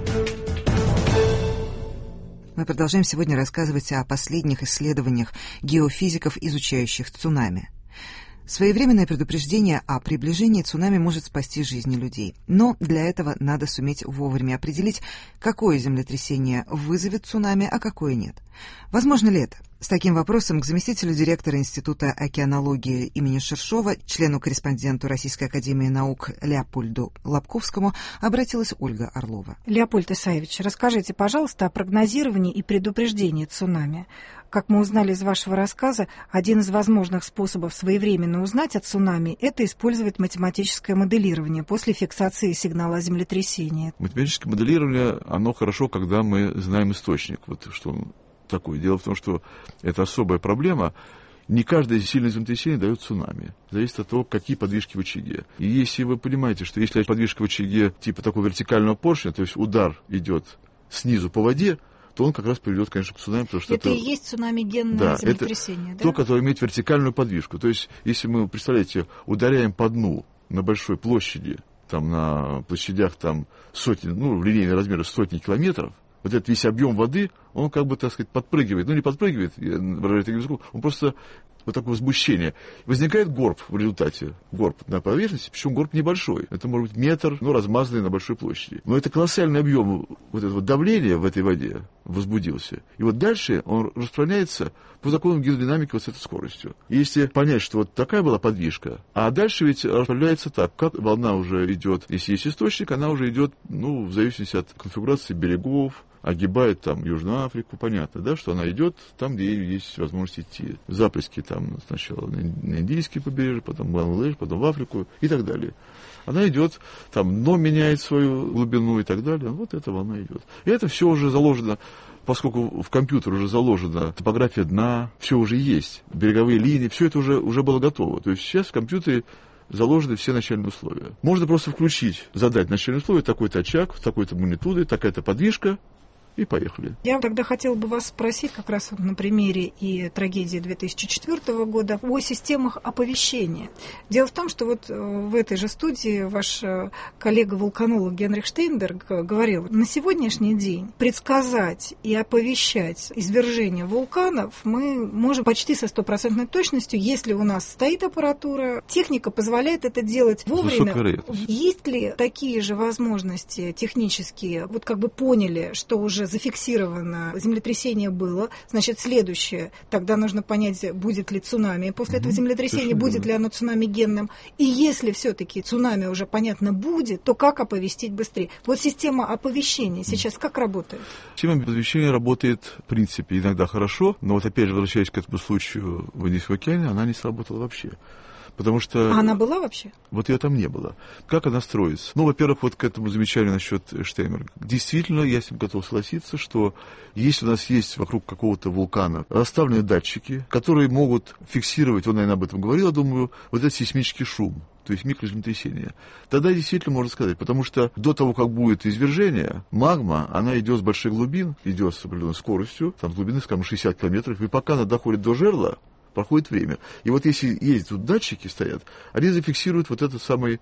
Мы продолжаем сегодня рассказывать о последних исследованиях геофизиков, изучающих цунами. Своевременное предупреждение о приближении цунами может спасти жизни людей. Но для этого надо суметь вовремя определить, какое землетрясение вызовет цунами, а какое нет. Возможно ли это? С таким вопросом к заместителю директора Института океанологии имени Шершова, члену-корреспонденту Российской академии наук Леопольду Лобковскому обратилась Ольга Орлова. Леопольд Исаевич, расскажите, пожалуйста, о прогнозировании и предупреждении цунами. Как мы узнали из вашего рассказа, один из возможных способов своевременно узнать о цунами – это использовать математическое моделирование после фиксации сигнала землетрясения. Математическое моделирование, оно хорошо, когда мы знаем источник. Вот что он такой. Дело в том, что это особая проблема. Не каждое сильное землетрясение дает цунами. Зависит от того, какие подвижки в очаге. И если вы понимаете, что если подвижка в очаге типа такого вертикального поршня, то есть удар идет снизу по воде, то он как раз приведет, конечно, к цунами. Потому что это, это и есть цунами-генное да, землетрясение, это да? То, которое имеет вертикальную подвижку. То есть, если мы, представляете, ударяем по дну на большой площади, там на площадях там сотни, ну, линейные размеры сотни километров, вот этот весь объем воды, он как бы, так сказать, подпрыгивает. Ну, не подпрыгивает, я выражаю таким языком, он просто вот такое возмущение. Возникает горб в результате. Горб на поверхности, причем горб небольшой. Это может быть метр, ну, размазанный на большой площади. Но это колоссальный объем вот этого давления в этой воде возбудился. И вот дальше он распространяется по законам гидродинамики вот с этой скоростью. И если понять, что вот такая была подвижка, а дальше ведь расправляется так, как волна уже идет, если есть источник, она уже идет, ну, в зависимости от конфигурации берегов, огибает там Южную Африку, понятно, да, что она идет там, где есть возможность идти. Запрыски там сначала на индийские побережья, потом в Бангладеш, потом в Африку и так далее. Она идет, там дно меняет свою глубину и так далее. Вот эта волна идет. И это все уже заложено, поскольку в компьютер уже заложена топография дна, все уже есть, береговые линии, все это уже, уже было готово. То есть сейчас в компьютере заложены все начальные условия. Можно просто включить, задать начальные условия, такой-то очаг, такой-то магнитудой, такая-то подвижка, и поехали. Я тогда хотела бы вас спросить как раз на примере и трагедии две тысячи четвёртого года о системах оповещения. Дело в том, что вот в этой же студии ваш коллега-вулканолог Генрих Штейнберг говорил, на сегодняшний день предсказать и оповещать извержение вулканов мы можем почти со стопроцентной точностью, если у нас стоит аппаратура, техника позволяет это делать вовремя. Есть ли такие же возможности технические? Вот как бы поняли, что уже зафиксировано, землетрясение было, значит, следующее, тогда нужно понять, будет ли цунами после mm-hmm. этого землетрясения, будет ли оно цунами-генным, и если все-таки цунами уже, понятно, будет, то как оповестить быстрее? Вот система оповещения сейчас как работает? Система оповещения работает, в принципе, иногда хорошо, но вот опять же, возвращаясь к этому случаю в Индийском океане, она не сработала вообще. Потому что... А она была вообще? Вот ее там не было. Как она строится? Ну, во-первых, вот к этому замечанию насчет Штейнберга. Действительно, я с ним готов согласиться, что если у нас есть вокруг какого-то вулкана расставлены датчики, которые могут фиксировать, он, наверное, об этом говорил, я думаю, вот этот сейсмический шум, то есть микроземлетрясение, тогда действительно можно сказать, потому что до того, как будет извержение, магма, она идет с больших глубин, идет с определенной скоростью, там с глубины, скажем, шестьдесят километров, и пока она доходит до жерла, проходит время. И вот если есть тут датчики стоят, они зафиксируют вот этот самый,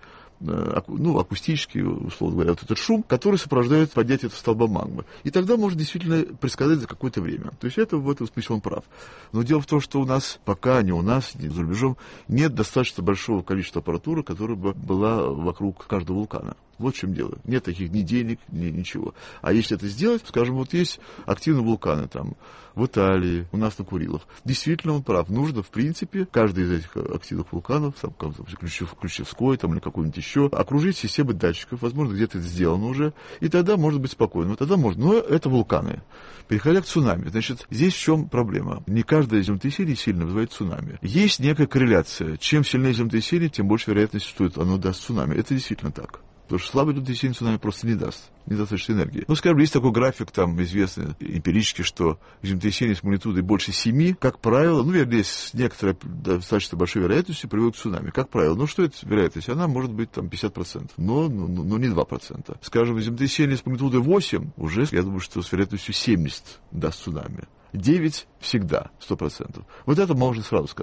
ну, акустический, условно говоря, вот этот шум, который сопровождает поднятие этого столба магмы. И тогда можно действительно предсказать за какое-то время. То есть это в этом смысле он прав. Но дело в том, что у нас, пока ни у нас, ни за рубежом, нет достаточно большого количества аппаратуры, которая бы была вокруг каждого вулкана. Вот в чем дело. Нет таких ни денег, ни ничего. А если это сделать, скажем, вот есть активные вулканы там в Италии, у нас на Курилах. Действительно, он прав. Нужно, в принципе, каждый из этих активных вулканов, там, Ключев, Ключевской там, или какой-нибудь еще, окружить системой датчиков. Возможно, где-то это сделано уже. И тогда может быть спокойно. Тогда можно. Но это вулканы. Переходя к цунами. Значит, здесь в чем проблема? Не каждое землетрясение сильно вызывает цунами. Есть некая корреляция. Чем сильнее землетрясение, тем больше вероятность, что оно даст цунами. Это действительно так. Потому что слабое землетрясение цунами просто не даст. Недостаточно энергии. Ну, скажем, есть такой график, там, известный эмпирически, что землетрясение с магнитудой больше семи, как правило, ну, вернее, с некоторой достаточно большой вероятностью приводит к цунами. Как правило. Ну, что это вероятность? Она может быть, там, пятьдесят процентов. Но, но, но не два процента. Скажем, землетрясение с магнитудой восемь, уже, я думаю, что с вероятностью семьдесят даст цунами. девять всегда, сто процентов. Вот это можно сразу сказать.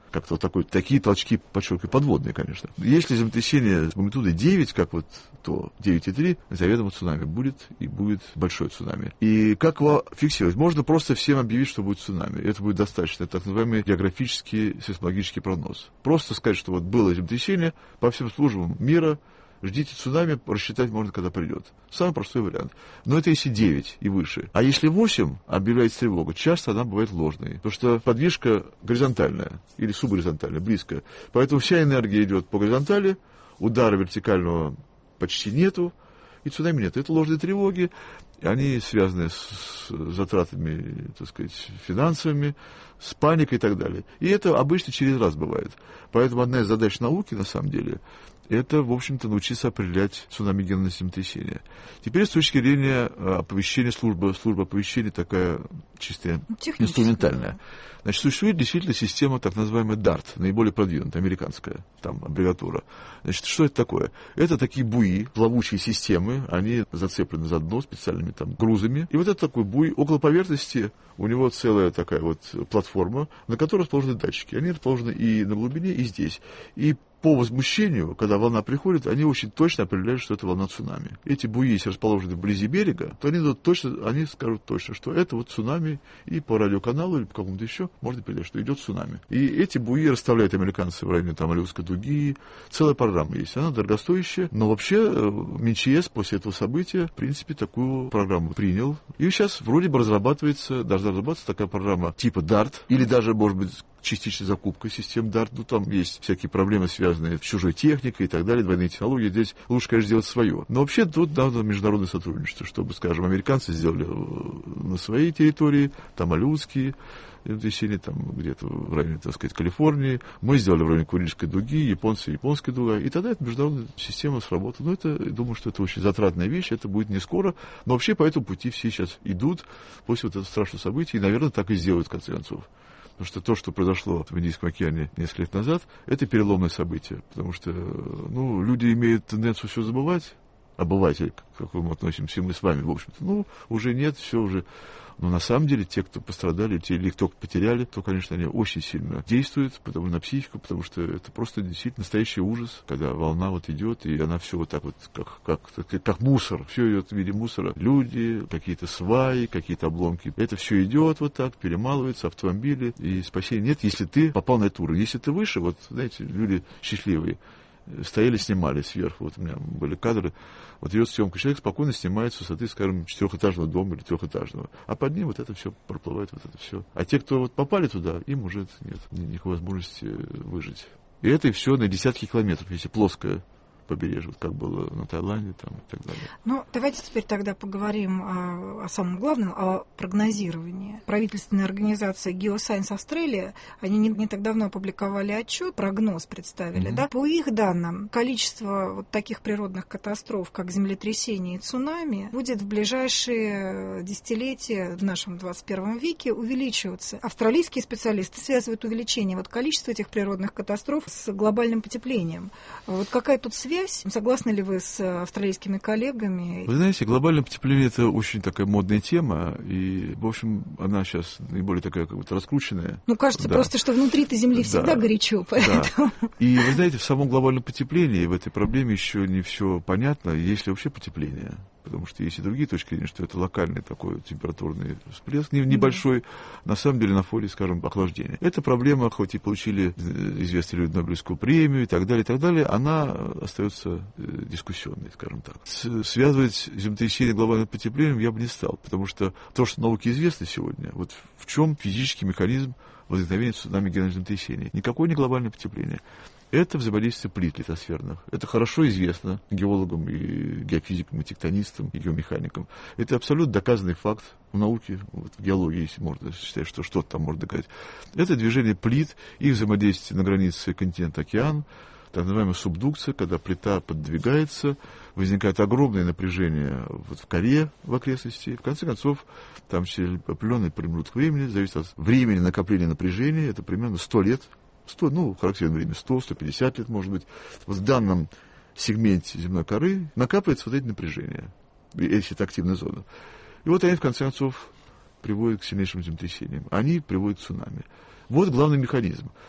как-то вот такой, такие толчки, подчеркиваю, подводные, конечно. Если землетрясение с магнитудой девять, как вот то девять и три, заведомо цунами будет, и будет большое цунами. И как его фиксировать? Можно просто всем объявить, что будет цунами. Это будет достаточно. Это так называемый географический сейсмологический прогноз. Просто сказать, что вот было землетрясение, по всем службам мира, ждите цунами, рассчитать можно, когда придет. Самый простой вариант. Но это если девять и выше. А если восемь, объявляется тревога, часто она бывает ложной. Потому что подвижка горизонтальная или субгоризонтальная, близкая. Поэтому вся энергия идет по горизонтали, удара вертикального почти нету, и цунами нет. Это ложные тревоги, они связаны с затратами, так сказать, финансовыми, с паникой и так далее. И это обычно через раз бывает. Поэтому одна из задач науки, на самом деле, это, в общем-то, научиться определять цунамигенное землетрясение. Теперь, с точки зрения оповещения, служба, служба оповещения такая чисто инструментальная. Значит, существует действительно система, так называемая дарт, наиболее продвинутая, американская, там, аббревиатура. Значит, что это такое? Это такие буи, плавучие системы, они зацеплены за дно специальными там грузами. И вот это такой буй, около поверхности у него целая такая вот платформа, на которой расположены датчики. Они расположены и на глубине, и здесь. И по возмущению, когда волна приходит, они очень точно определяют, что это волна цунами. Эти буи, если расположены вблизи берега, то они, точно, они скажут точно, что это вот цунами, и по радиоканалу или по какому-то еще можно определять, что идет цунами. И эти буи расставляют американцы в районе там Алиутской дуги. Целая программа есть. Она дорогостоящая, но вообще МЧС после этого события, в принципе, такую программу принял. И сейчас вроде бы разрабатывается, должна разрабатываться такая программа типа дарт, или даже, может быть, частичной закупкой систем дарт. Ну, там есть всякие проблемы, связанные с чужой техникой и так далее, двойные технологии. Здесь лучше, конечно, делать свое. Но вообще тут надо международное сотрудничество, чтобы, скажем, американцы сделали на своей территории, там Алиутские землетрясения, там где-то в районе, так сказать, Калифорнии. Мы сделали в районе Курильской дуги, японцы японская дуга. И тогда эта международная система сработала. Но это, я думаю, что это очень затратная вещь, это будет не скоро. Но вообще по этому пути все сейчас идут после вот этого страшного события. И, наверное, так и сделают в конце концов. Потому что то, что произошло в Индийском океане несколько лет назад, это переломное событие. Потому что ну, люди имеют тенденцию все забывать. Обыватель, к какому относимся мы с вами, в общем-то. Ну, уже нет, все уже. Но на самом деле те, кто пострадали, те, или кто потеряли, то, конечно, они очень сильно действуют потому, на психику, потому что это просто действительно настоящий ужас, когда волна вот идет, и она все вот так вот, как, как, как мусор, все идет в виде мусора. Люди, какие-то сваи, какие-то обломки. Это все идет вот так, перемалывается, автомобили, и спасения нет, если ты попал на этот уровень. Если ты выше, вот, знаете, люди счастливые, стояли, снимали сверху, вот у меня были кадры, вот идет съемка, человек спокойно снимает с высоты, скажем, четырехэтажного дома или трехэтажного, а под ним вот это все проплывает, вот это все. А те, кто вот попали туда, им уже нет никакой возможности выжить. И это и все на десятки километров, если плоское побережье, вот как было на Таиланде там, и так далее. Ну, давайте теперь тогда поговорим о, о самом главном, о прогнозировании. Правительственная организация Geoscience Australia, они не, не так давно опубликовали отчет, прогноз представили, mm-hmm. да? По их данным, количество вот таких природных катастроф, как землетрясения и цунами, будет в ближайшие десятилетия в нашем двадцать первом веке увеличиваться. Австралийские специалисты связывают увеличение вот количества этих природных катастроф с глобальным потеплением. Вот какая тут связь? Согласны ли вы с австралийскими коллегами? Вы знаете, глобальное потепление – это очень такая модная тема, и, в общем, она сейчас наиболее такая как будто раскрученная. Ну, кажется да. просто, что внутри-то Земли всегда да. горячо, поэтому… Да. И, вы знаете, в самом глобальном потеплении, в этой проблеме еще не все понятно, есть ли вообще потепление. Потому что есть и другие точки зрения, что это локальный такой температурный всплеск, небольшой, на самом деле на фоне, скажем, охлаждения. Эта проблема, хоть и получили известные люди Нобелевскую премию и так далее, и так далее, она остается дискуссионной, скажем так. Связывать землетрясение глобальным потеплением я бы не стал, потому что то, что науке известно сегодня, вот в чем физический механизм возникновения цунами-генных землетрясений. Никакое не глобальное потепление. Это взаимодействие плит литосферных. Это хорошо известно геологам, и геофизикам, и тектонистам, и геомеханикам. Это абсолютно доказанный факт в науке, вот в геологии, если можно считать, что что-то там можно доказать. Это движение плит, их взаимодействие на границе континент-океан, так называемая субдукция, когда плита подвигается, возникает огромное напряжение вот в коре в окрестности. В конце концов, там через определенный промежуток времени, зависит от времени накопления напряжения, это примерно сто лет, сто, ну, характерное время, сто - сто пятьдесят лет, может быть, вот в данном сегменте земной коры накапливается вот эти напряжения, если это активная зона. И вот они, в конце концов, приводят к сильнейшим землетрясениям. Они приводят к цунами. Вот главный механизм.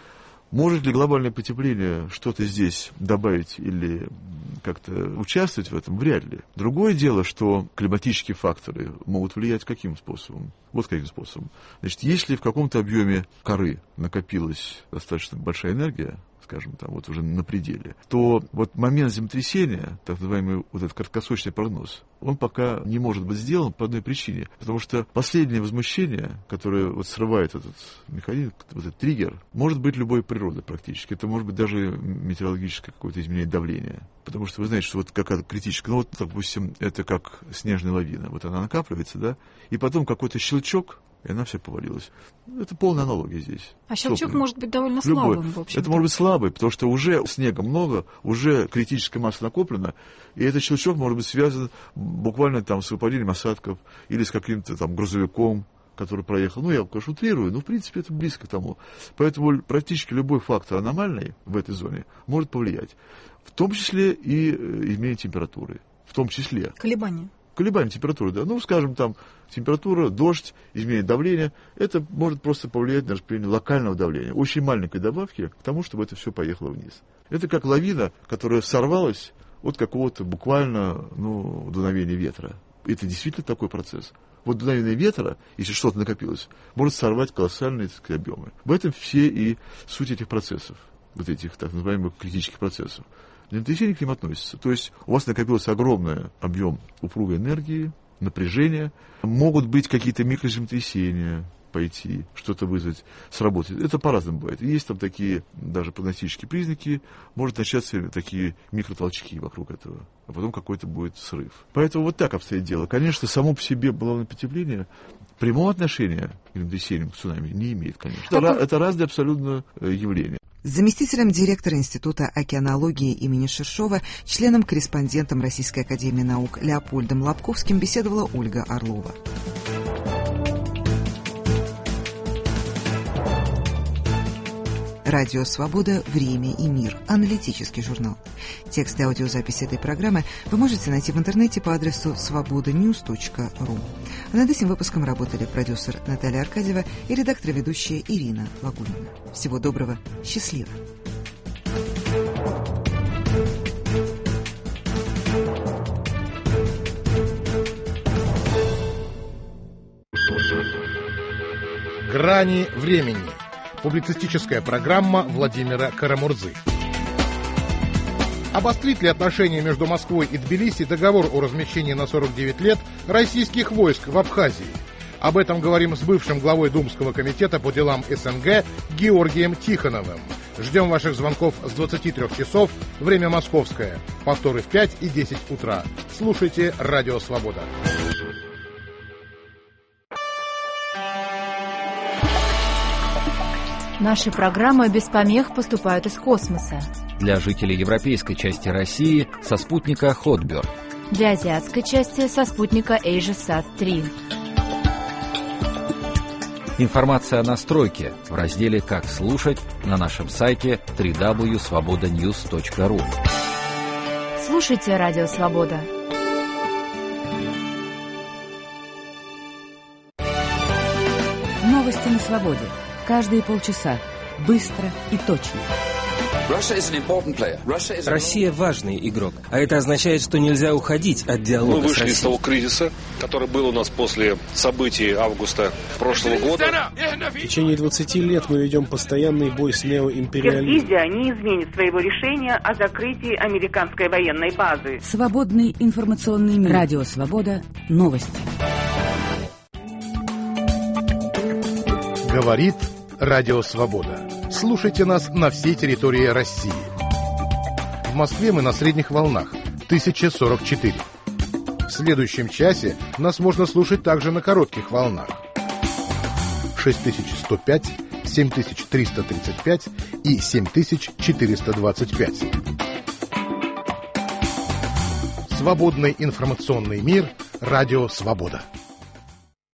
Может ли глобальное потепление что-то здесь добавить или как-то участвовать в этом? Вряд ли. Другое дело, что климатические факторы могут влиять каким способом? Вот каким способом. Значит, если в каком-то объеме коры накопилась достаточно большая энергия, скажем, там вот уже на пределе, то вот момент землетрясения, так называемый вот этот краткосрочный прогноз, он пока не может быть сделан по одной причине. Потому что последнее возмущение, которое вот срывает этот механизм, вот этот триггер, может быть любой природы практически. Это может быть даже метеорологическое какое-то изменение давления. Потому что вы знаете, что вот какая-то критическая, ну вот, допустим, это как снежная лавина. Вот она накапливается, да, и потом какой-то щелчок, и она вся повалилась. Это полная аналогия здесь. А щелчок Собственно. может быть довольно Любой. слабым, в общем. Это может быть слабый, потому что уже снега много, уже критическая масса накоплена, и этот щелчок может быть связан буквально там с выпадением осадков или с каким-то там грузовиком, который проехал. Ну, я, конечно, утрирую, но, в принципе, это близко к тому. Поэтому практически любой фактор аномальный в этой зоне может повлиять. В том числе и изменение температуры. В том числе. Колебания. Колебания температуры, да. Ну, скажем, там температура, дождь, изменение давления. Это может просто повлиять на распределение локального давления. Очень маленькой добавки к тому, чтобы это все поехало вниз. Это как лавина, которая сорвалась от какого-то буквально, ну, дуновения ветра. Это действительно такой процесс. Вот дуновение ветра, если что-то накопилось, может сорвать колоссальные, так сказать, объемы. В этом все и суть этих процессов, вот этих так называемых критических процессов. Землетрясение к ним относится. То есть у вас накопился огромный объем упругой энергии, напряжения. Могут быть какие-то микроземлетрясения, пойти, что-то вызвать, сработать. Это по-разному бывает. Есть там такие даже прогностические признаки, может начаться такие микротолчки вокруг этого, а потом какой-то будет срыв. Поэтому вот так обстоит дело. Конечно, само по себе глобальное потепление прямого отношения к землетрясениям, к цунами не имеет, конечно. Это, это разные абсолютно явления. С заместителем директора Института океанологии имени Шершова, членом-корреспондентом Российской академии наук Леопольдом Лобковским беседовала Ольга Орлова. Радио «Свобода. Время и мир». Аналитический журнал. Текст и аудиозапись этой программы вы можете найти в интернете по адресу свобода ньюс точка ру. А над этим выпуском работали продюсер Наталья Аркадьева и редактор-ведущая Ирина Лагунина. Всего доброго. Счастливо. Грани времени. Публицистическая программа Владимира Карамурзы. Обострит ли отношения между Москвой и Тбилиси договор о размещении на сорок девять лет российских войск в Абхазии? Об этом говорим с бывшим главой Думского комитета по делам СНГ Георгием Тихоновым. Ждем ваших звонков с двадцати трёх часов, время московское. Повторы в пять и десять утра. Слушайте Радио Свобода. Наши программы без помех поступают из космоса. Для жителей европейской части России со спутника Хотберд. Для азиатской части со спутника AsiaSat три. Информация о настройке в разделе «Как слушать» на нашем сайте дабл ю дабл ю дабл ю точка свобода ньюс точка ру. Слушайте Радио Свобода. Новости на свободе. Каждые полчаса. Быстро и точно. Россия важный игрок, а это означает, что нельзя уходить от диалога. Мы вышли из того кризиса, который был у нас после событий августа прошлого года. В течение двадцати лет мы ведем постоянный бой с неоимпериализмом. Киргизия не изменит своего решения о закрытии американской военной базы. Свободный информационный мир. Радио Свобода. Новости. Говорит Радио Свобода. Слушайте нас на всей территории России. В Москве мы на средних волнах тысяча сорок четыре. В следующем часе нас можно слушать также на коротких волнах шесть тысяч сто пять, семь тысяч триста тридцать пять и семь тысяч четыреста двадцать пять. Свободный информационный мир. Радио Свобода.